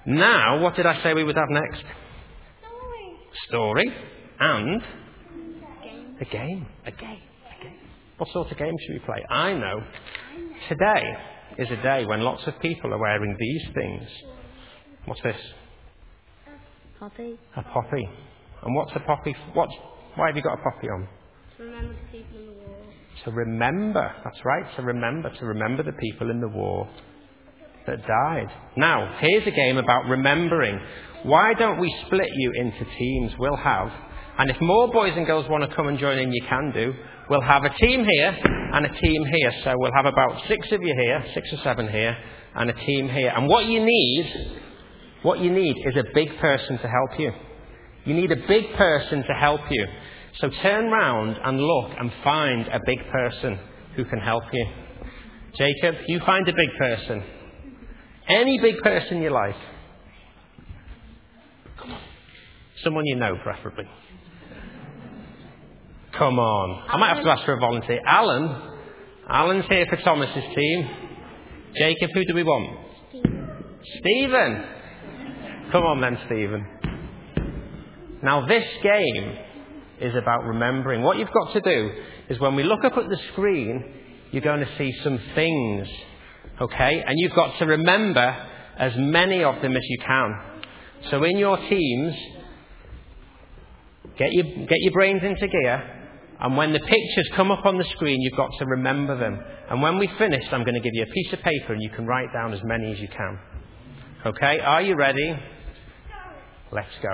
Now, what did I say we would have next? Story. And? A game. What sort of game should we play? I know. Today is a day when lots of people are wearing these things. What's this? Poppy. A poppy. And what's a poppy? Why have you got a poppy on? To remember the people in the war. To remember. That's right. To remember the people in the war that died. Now, here's a game about remembering. Why don't we split you into teams? We'll have, and if more boys and girls want to come and join in, you can do. We'll have a team here and a team here. So we'll have about 6 of you here, 6 or 7 here, and a team here. And what you need is a big person to help you. You need a big person to help you. So turn round and look and find a big person who can help you. Jacob, you find a big person. Any big person you like. Come on. Someone you know, preferably. Come on. I might have to ask for a volunteer. Alan's here for Thomas's team. Jacob, who do we want? Stephen. Come on then, Stephen. Now this game is about remembering. What you've got to do is when we look up at the screen, you're going to see some things. Okay? And you've got to remember as many of them as you can. So in your teams, get your brains into gear. And when the pictures come up on the screen, you've got to remember them. And when we've finished, I'm going to give you a piece of paper and you can write down as many as you can. Okay? Are you ready? Let's go.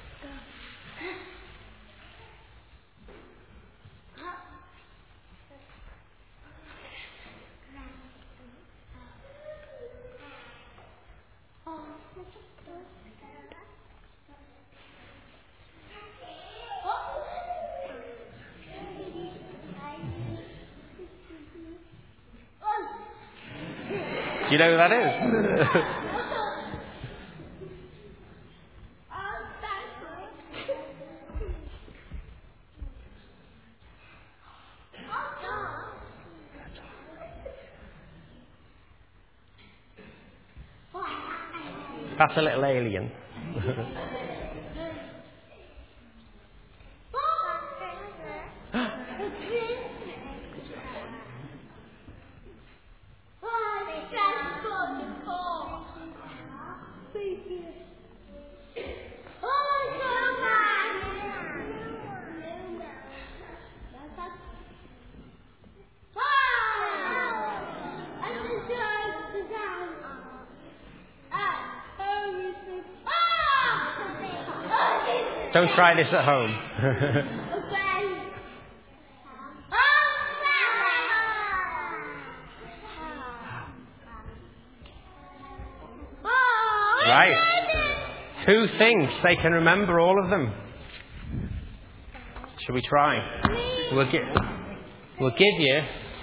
Do you know who that is? That's a little alien. Don't try this at home. Right. Who thinks they can remember all of them? Shall we try? We'll give you.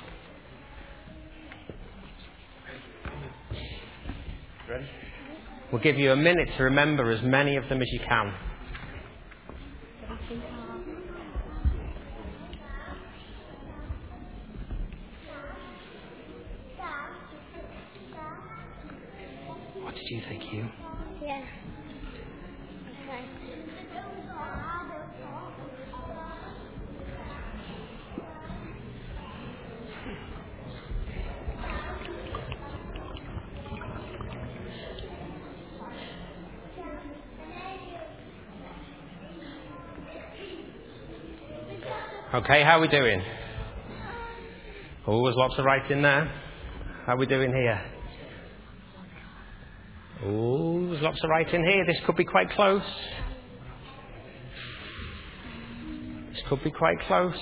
Ready? We'll give you a minute to remember as many of them as you can. What did you think, Hugh? Yeah. Okay, how are we doing? Oh, there's lots of writing there. How are we doing here? Oh, there's lots of writing here. This could be quite close. This could be quite close.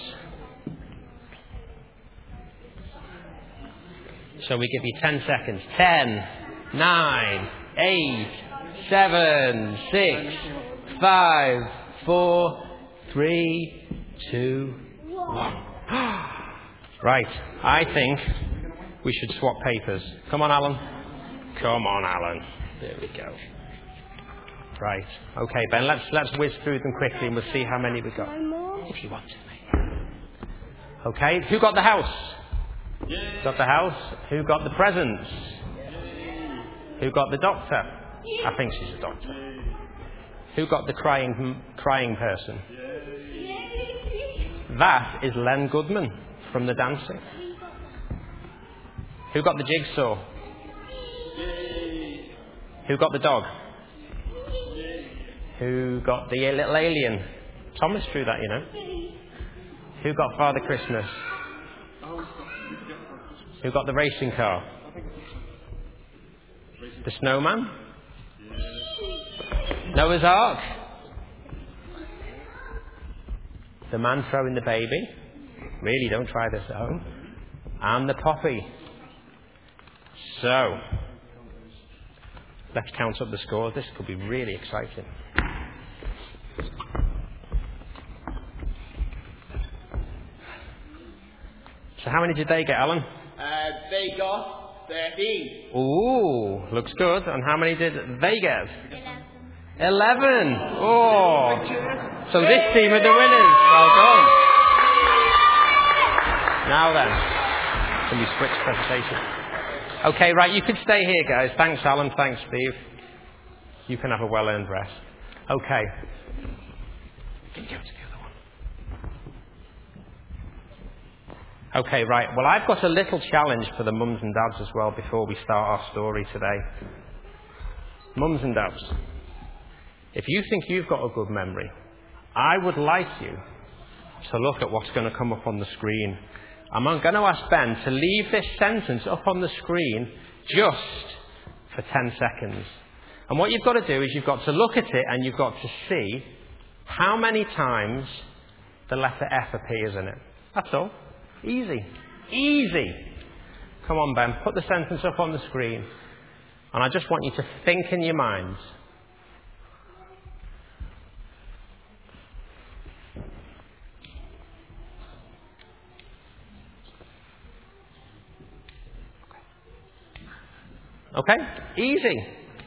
So we give you 10 seconds. 10, 9, 8, 7, 6, 5, 4, 3, 2, 1. Right, I think we should swap papers. Come on, Alan. Come on, Alan. There we go. Right. Okay, Ben, let's whiz through them quickly and we'll see how many we got. If you want to, mate. Okay, who got the house? Got the house? Who got the presents? Who got the doctor? I think she's a doctor. Who got the crying person? That is Len Goodman from the dancing. Who got the jigsaw? Who got the dog? Who got the little alien? Thomas drew that, you know. Who got Father Christmas? Who got the racing car? The snowman? Noah's Ark? The man throwing the baby? Really, don't try this at home. And the poppy. So, let's count up the scores. This could be really exciting. So how many did they get, Alan? They got 13. Ooh, looks good. And how many did they get? 11. Oh. So this team are the winners. Well done. Now then, can we switch presentation? Okay, right, you can stay here, guys. Thanks, Alan. Thanks, Steve. You can have a well-earned rest. Okay. Can you go to the other one? Okay, right. Well, I've got a little challenge for the mums and dads as well before we start our story today. Mums and dads, if you think you've got a good memory, I would like you to look at what's going to come up on the screen. I'm going to ask Ben to leave this sentence up on the screen just for 10 seconds. And what you've got to do is you've got to look at it and you've got to see how many times the letter F appears in it. That's all. Easy. Easy. Come on, Ben. Put the sentence up on the screen. And I just want you to think in your minds. Okay? Easy.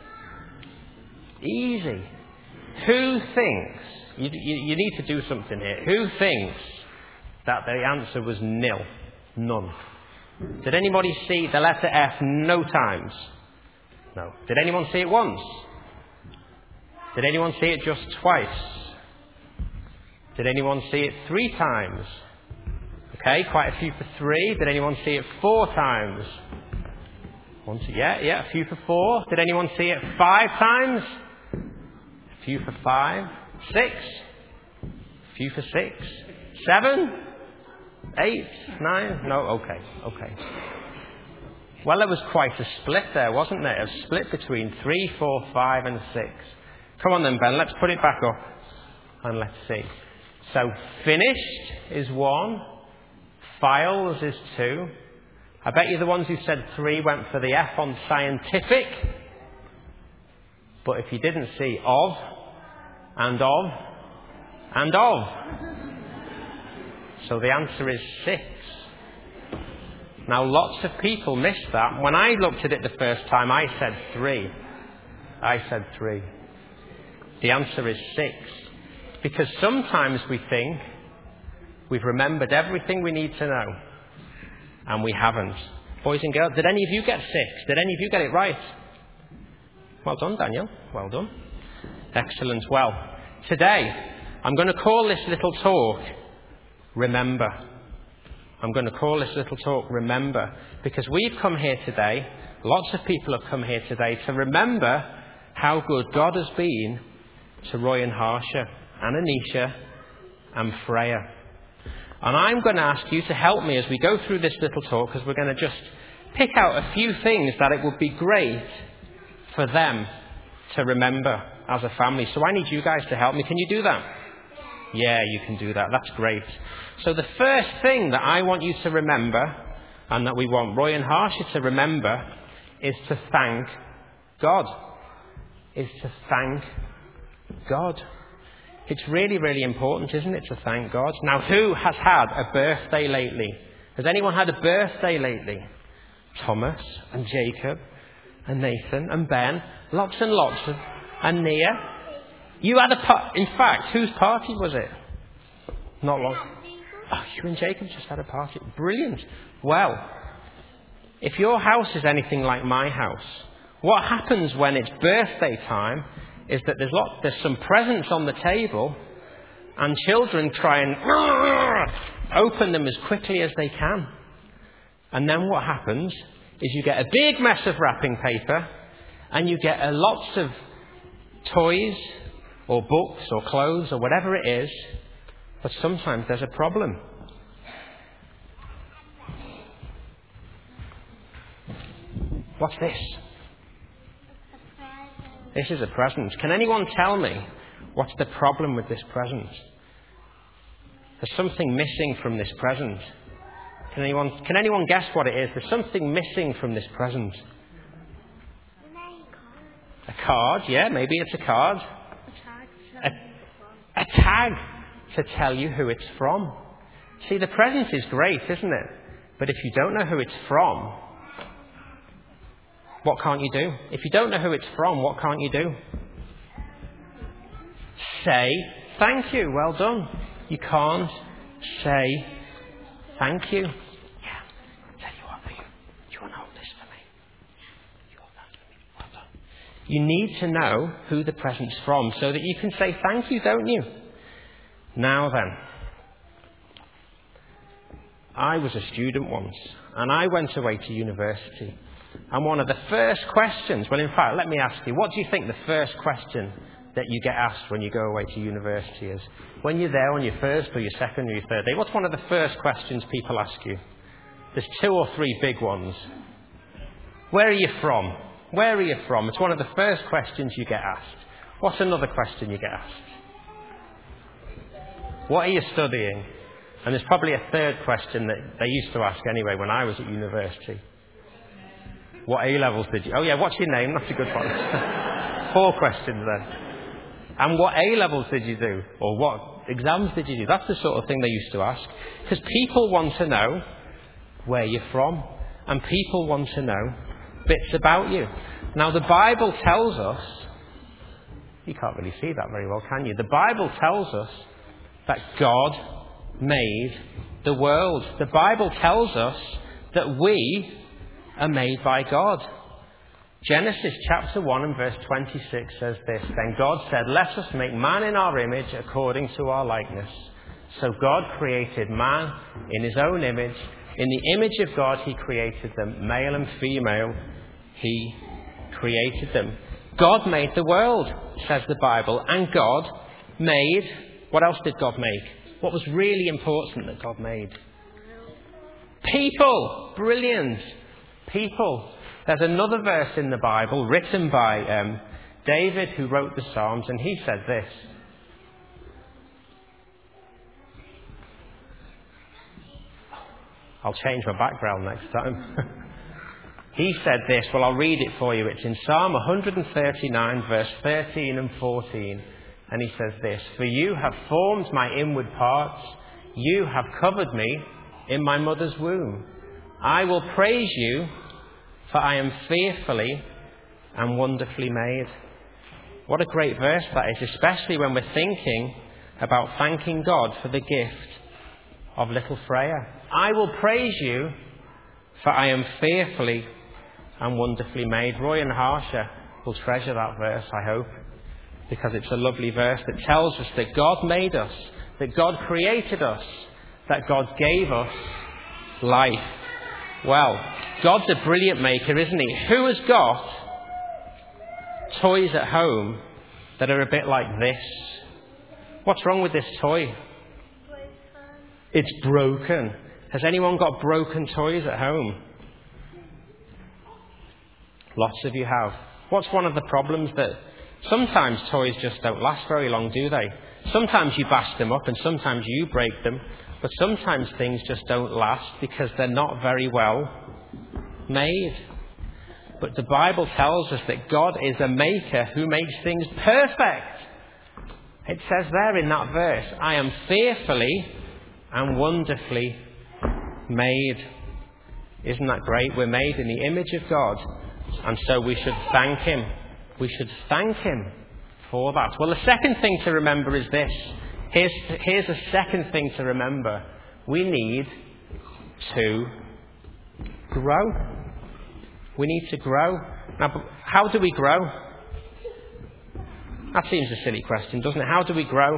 Easy. Who thinks, you need to do something here. Who thinks that the answer was nil? None. Did anybody see the letter F no times? No. Did anyone see it once? Did anyone see it just twice? Did anyone see it 3 times? Okay, quite a few for 3. Did anyone see it 4 times? Yeah, a few for 4. Did anyone see it 5 times? A few for 5. 6. A few for 6. 7. 8. 9. No, okay. Well, there was quite a split there, wasn't there? A split between 3, 4, 5 and 6. Come on then, Ben, let's put it back up. And let's see. So, finished is 1. Files is 2. I bet you the ones who said 3 went for the F on scientific. But if you didn't see of, and of, and of. So the answer is 6. Now lots of people missed that. When I looked at it the first time, I said 3. The answer is 6. Because sometimes we think we've remembered everything we need to know. And we haven't. Boys and girls, did any of you get 6? Did any of you get it right? Well done, Daniel. Well done. Excellent. Well, today, I'm going to call this little talk, Remember. I'm going to call this little talk, Remember. Because we've come here today, lots of people have come here today to remember how good God has been to Roy and Harsha, and Anisha, and Freya. And I'm going to ask you to help me as we go through this little talk, because we're going to just pick out a few things that it would be great for them to remember as a family. So I need you guys to help me. Can you do that? Yeah, you can do that. That's great. So the first thing that I want you to remember, and that we want Roy and Harsha to remember, is to thank God. It's really, really important, isn't it, to thank God? Now, who has had a birthday lately? Has anyone had a birthday lately? Thomas and Jacob and Nathan and Ben. Lots and lots of... And Nia. You had in fact, whose party was it? Not long. Oh, you and Jacob just had a party. Brilliant. Well, if your house is anything like my house, What happens when it's birthday time is that there's some presents on the table, and children try and open them as quickly as they can. And then what happens is you get a big mess of wrapping paper, and you get lots of toys or books or clothes or whatever it is, but sometimes there's a problem. What's this? This is a present. Can anyone tell me what's the problem with this present? There's something missing from this present. Can anyone guess what it is? There's something missing from this present. A card, yeah, maybe it's a card. A tag to tell you who it's from. See, the present is great, isn't it? But if you don't know who it's from, what can't you do? If you don't know who it's from, what can't you do? Say, thank you, well done. You can't say, thank you. Yeah, tell you what, you want to hold this for me? You hold that for me, well done. You need to know who the present's from so that you can say thank you, don't you? Now then, I was a student once, and I went away to university. And one of the first questions, well, in fact, let me ask you, what do you think the first question that you get asked when you go away to university is? When you're there on your first or your second or your third day, what's one of the first questions people ask you? There's 2 or 3 big ones. Where are you from? Where are you from? It's one of the first questions you get asked. What's another question you get asked? What are you studying? And there's probably a third question that they used to ask anyway when I was at university. What A-levels did you... Oh, yeah, what's your name? That's a good one. 4 questions then. And what A-levels did you do? Or what exams did you do? That's the sort of thing they used to ask. Because people want to know where you're from. And people want to know bits about you. Now, the Bible tells us... You can't really see that very well, can you? The Bible tells us that God made the world. The Bible tells us that we are made by God. Genesis chapter 1 and verse 26 says this, Then God said, Let us make man in our image according to our likeness. So God created man in his own image. In the image of God he created them. Male and female he created them. God made the world, says the Bible. And God made... What else did God make? What was really important that God made? People. Brilliant. People. There's another verse in the Bible written by David, who wrote the Psalms, and he said this. I'll change my background next time. He said this. Well, I'll read it for you. It's in Psalm 139, verse 13 and 14. And he says this, For you have formed my inward parts. You have covered me in my mother's womb. I will praise you, for I am fearfully and wonderfully made. What a great verse that is, especially when we're thinking about thanking God for the gift of little Freya. I will praise you, for I am fearfully and wonderfully made. Roy and Harsha will treasure that verse, I hope, because it's a lovely verse that tells us that God made us, that God created us, that God gave us life. Well, God's a brilliant maker, isn't he? Who has got toys at home that are a bit like this? What's wrong with this toy? It's broken. Has anyone got broken toys at home? Lots of you have. What's one of the problems? That sometimes toys just don't last very long, do they? Sometimes you bash them up and sometimes you break them, but sometimes things just don't last because they're not very well made. But the Bible tells us that God is a maker who makes things perfect. It says there in that verse, I am fearfully and wonderfully made. Isn't that great? We're made in the image of God, and so we should thank him. We should thank him for that. Well, the second thing to remember is this. Here's a second thing to remember. We need to grow. We need to grow. Now, how do we grow? That seems a silly question, doesn't it? How do we grow?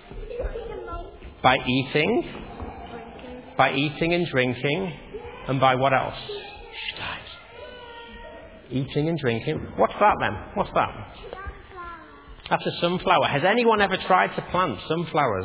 By eating. By eating and drinking. And by what else? Shh, guys. Eating and drinking. What's that then? What's that? That's a sunflower. Has anyone ever tried to plant sunflowers?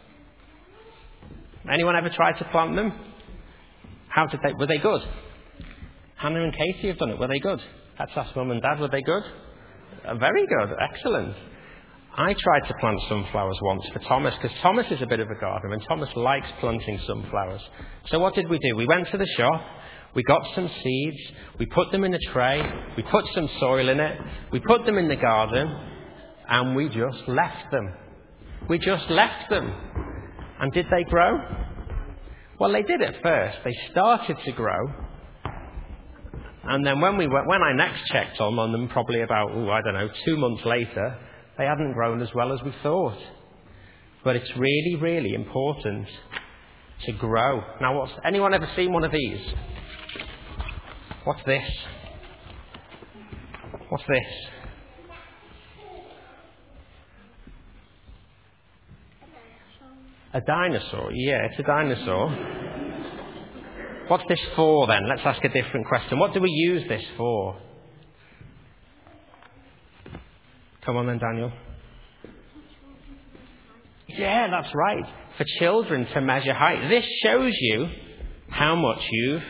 Anyone ever tried to plant them? Were they good? Hannah and Katie have done it. Were they good? Let's ask Mum and Dad. Were they good? Very good. Excellent. I tried to plant sunflowers once for Thomas, because Thomas is a bit of a gardener and Thomas likes planting sunflowers. So what did we do? We went to the shop, we got some seeds, we put them in a tray, we put some soil in it, we put them in the garden, and we just left them. We just left them. And did they grow? Well, they did at first. They started to grow. And then when I next checked on them, probably about, 2 months later, they hadn't grown as well as we thought. But it's really, really important to grow. Now, anyone ever seen one of these? What's this? What's this? A dinosaur? Yeah, it's a dinosaur. What's this for then? Let's ask a different question. What do we use this for? Come on then, Daniel. Yeah, that's right. For children to measure height. This shows you how much you've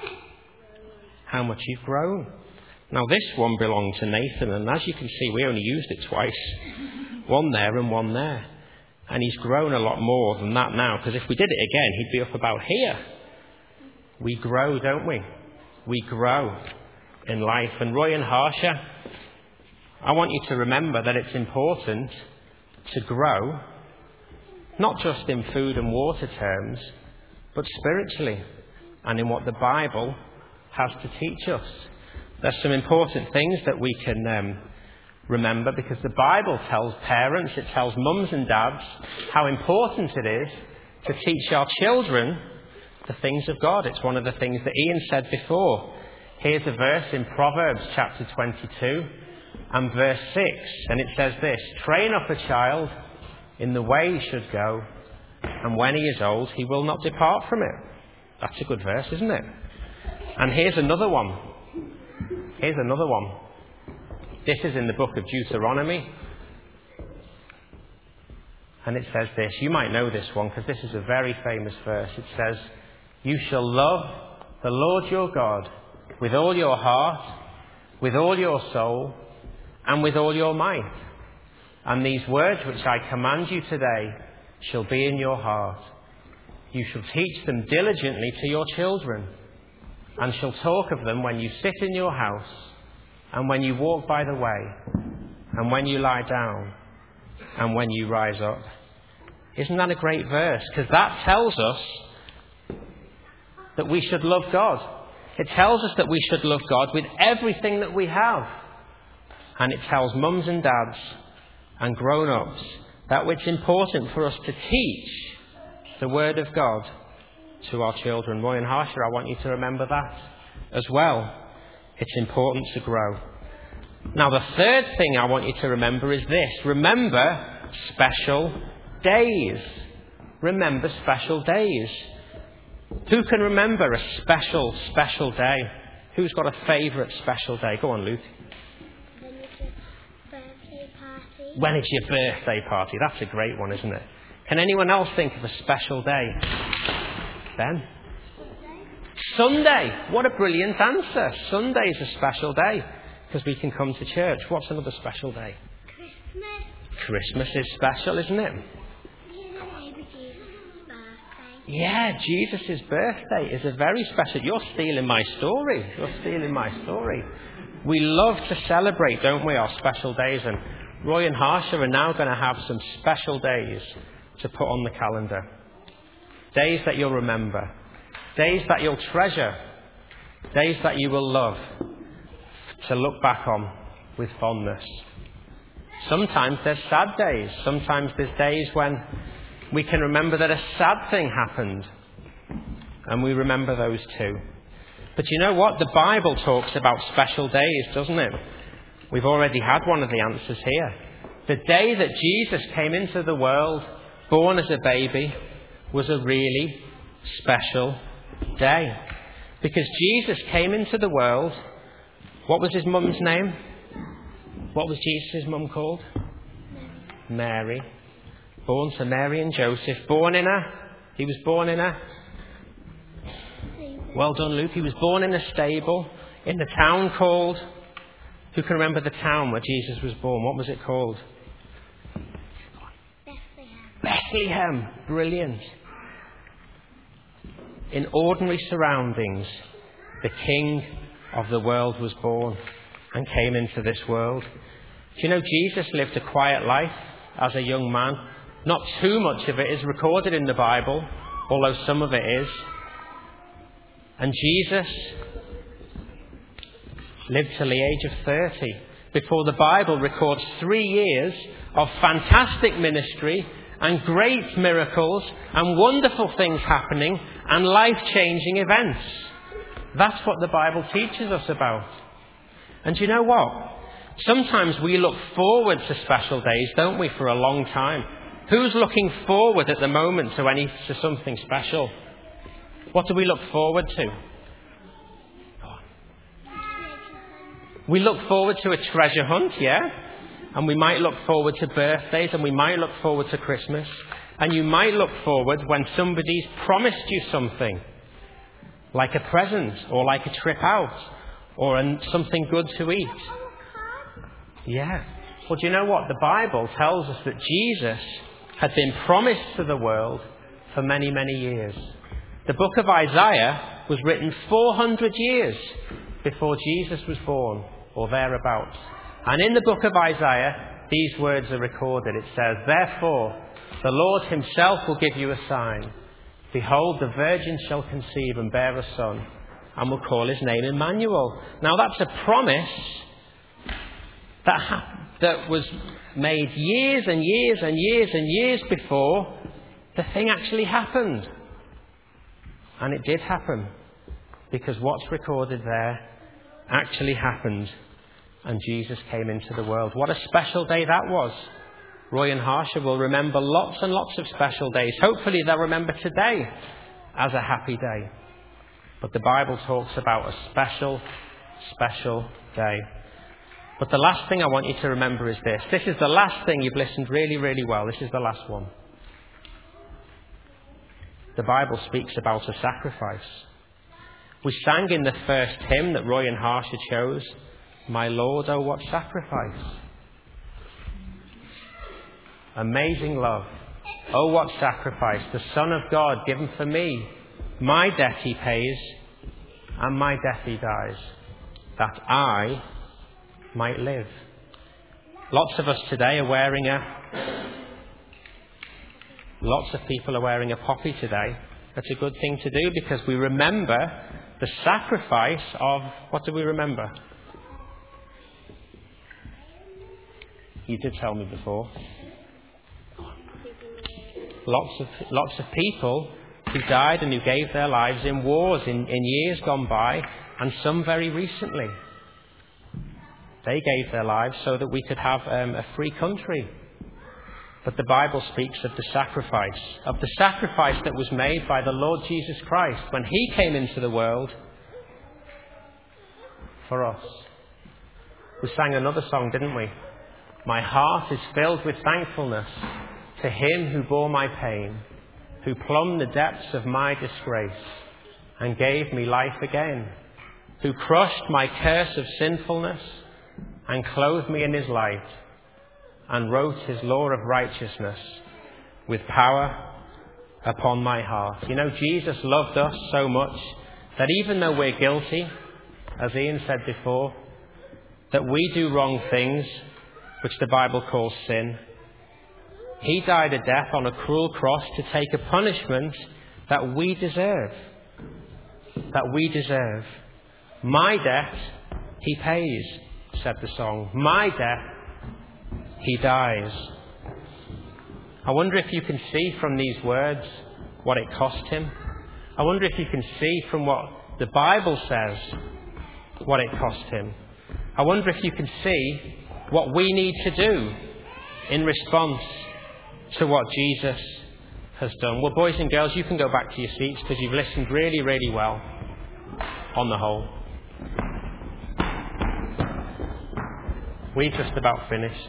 grown. Now this one belonged to Nathan, and as you can see, we only used it twice. One there and one there. And he's grown a lot more than that now, because if we did it again, he'd be up about here. We grow, don't we? We grow in life. And Roy and Harsha, I want you to remember that it's important to grow, not just in food and water terms, but spiritually and in what the Bible has to teach us. There's some important things that we can remember, because the Bible tells parents, it tells mums and dads how important it is to teach our children the things of God. It's one of the things that Ian said before. Here's a verse in Proverbs chapter 22 and verse 6, and it says this: train up a child in the way he should go, and when he is old he will not depart from it. That's a good verse, isn't it? And here's another one. Here's another one. This is in the book of Deuteronomy. And it says this. You might know this one because this is a very famous verse. It says, you shall love the Lord your God with all your heart, with all your soul, and with all your might. And these words which I command you today shall be in your heart. You shall teach them diligently to your children, and shall talk of them when you sit in your house, and when you walk by the way, and when you lie down, and when you rise up. Isn't that a great verse? Because that tells us that we should love God. It tells us that we should love God with everything that we have. And it tells mums and dads and grown-ups that it's important for us to teach the Word of God to our children. Roy and Harsha, I want you to remember that as well. It's important to grow. Now, the third thing I want you to remember is this. Remember special days. Remember special days. Who can remember a special day? Who's got a favourite special day? Go on, Luke. When it's your birthday party. That's a great one, isn't it? Can anyone else think of a special day? Ben? Sunday. What a brilliant answer. Sunday is a special day because we can come to church. What's another special day? Christmas is special, isn't it? Yeah, Jesus' birthday is a very special... You're stealing my story. You're stealing my story. We love to celebrate, don't we, our special days. And Roy and Harsha are now going to have some special days to put on the calendar. Days that you'll remember. Days that you'll treasure. Days that you will love to look back on with fondness. Sometimes there's sad days. Sometimes there's days when we can remember that a sad thing happened. And we remember those too. But you know what? The Bible talks about special days, doesn't it? We've already had one of the answers here. The day that Jesus came into the world, born as a baby, was a really special day. Because Jesus came into the world. What was his mum's name? What was Jesus' mum called? Mary. Born to Mary and Joseph. He was born in a... Well done, Luke. He was born in a stable in the town called... Who can remember the town where Jesus was born? What was it called? Bethlehem. Brilliant. In ordinary surroundings, the King of the world was born and came into this world. Do you know Jesus lived a quiet life as a young man? Not too much of it is recorded in the Bible, although some of it is. And Jesus lived till the age of 30 before the Bible records 3 years of fantastic ministry and great miracles and wonderful things happening and life-changing events. That's what the Bible teaches us about. And you know what? Sometimes we look forward to special days, don't we, for a long time? Who's looking forward at the moment to something special? What do we look forward to? We look forward to a treasure hunt, yeah? And we might look forward to birthdays, and we might look forward to Christmas. And you might look forward when somebody's promised you something, like a present, or like a trip out, or something good to eat. Yeah. Well, do you know what? The Bible tells us that Jesus had been promised to the world for many, many years. The book of Isaiah was written 400 years before Jesus was born, or thereabouts. And in the book of Isaiah, these words are recorded. It says, "Therefore, the Lord himself will give you a sign. Behold, the virgin shall conceive and bear a son, and will call his name Emmanuel." Now that's a promise that was made years and years and years and years before the thing actually happened. And it did happen, because what's recorded there actually happened, and Jesus came into the world. What a special day that was. Roy and Harsha will remember lots and lots of special days. Hopefully they'll remember today as a happy day. But the Bible talks about a special, special day. But the last thing I want you to remember is this. This is the last thing. You've listened really, really well. This is the last one. The Bible speaks about a sacrifice. We sang in the first hymn that Roy and Harsha chose, "My Lord, oh what sacrifice." Amazing love. Oh what sacrifice. The Son of God given for me. My debt he pays, and my death he dies, that I might live. Lots of us today are wearing Lots of people are wearing a poppy today. That's a good thing to do, because we remember the sacrifice of... What do we remember? You did tell me before. Lots of people who died and who gave their lives in wars in years gone by, and some very recently. They gave their lives so that we could have a free country. But the Bible speaks of the sacrifice that was made by the Lord Jesus Christ when he came into the world for us. We sang another song, didn't we? My heart is filled with thankfulness to him who bore my pain, who plumbed the depths of my disgrace and gave me life again, who crushed my curse of sinfulness and clothed me in his light, and wrote his law of righteousness with power upon my heart. You know, Jesus loved us so much that even though we're guilty, as Ian said before, that we do wrong things, which the Bible calls sin, he died a death on a cruel cross to take a punishment that we deserve. That we deserve. My debt he pays, said the song. My death he dies. I wonder if you can see from these words what it cost him. I wonder if you can see from what The Bible says what it cost him. I wonder if you can see what we need to do in response to what Jesus has done. Well, boys and girls, you can go back to your seats because you've listened really, really well on the whole. We've just about finished.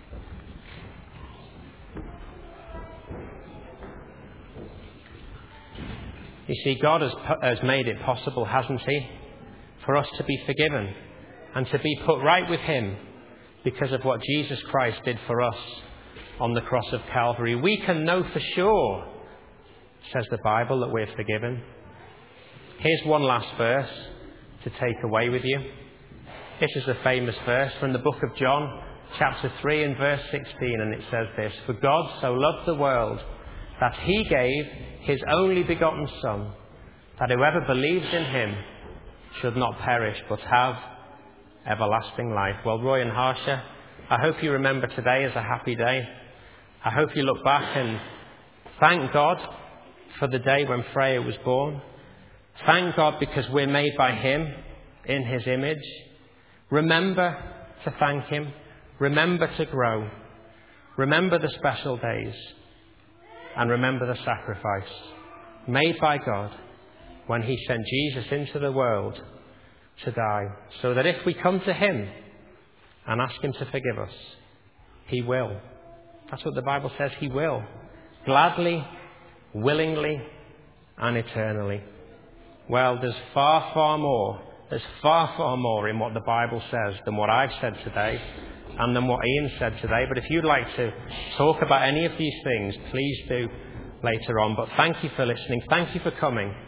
You see, God has made it possible, hasn't he, for us to be forgiven and to be put right with him because of what Jesus Christ did for us on the cross of Calvary. We can know for sure, says the Bible, that we're forgiven. Here's one last verse to take away with you. This is a famous verse from the book of John, chapter 3 and verse 16, and it says this: "For God so loved the world that he gave his only begotten Son, that whoever believes in him should not perish but have everlasting life." Well, Roy and Harsha, I hope you remember today as a happy day. I hope you look back and thank God for the day when Freya was born. Thank God because we're made by him in his image. Remember to thank him. Remember to grow. Remember the special days. And remember the sacrifice made by God when he sent Jesus into the world to die, so that if we come to him and ask him to forgive us, he will. That's what the Bible says, he will. Gladly, willingly, and eternally. Well, there's far, far more. There's far, far more in what the Bible says than what I've said today and than what Ian said today. But if you'd like to talk about any of these things, please do later on. But thank you for listening. Thank you for coming.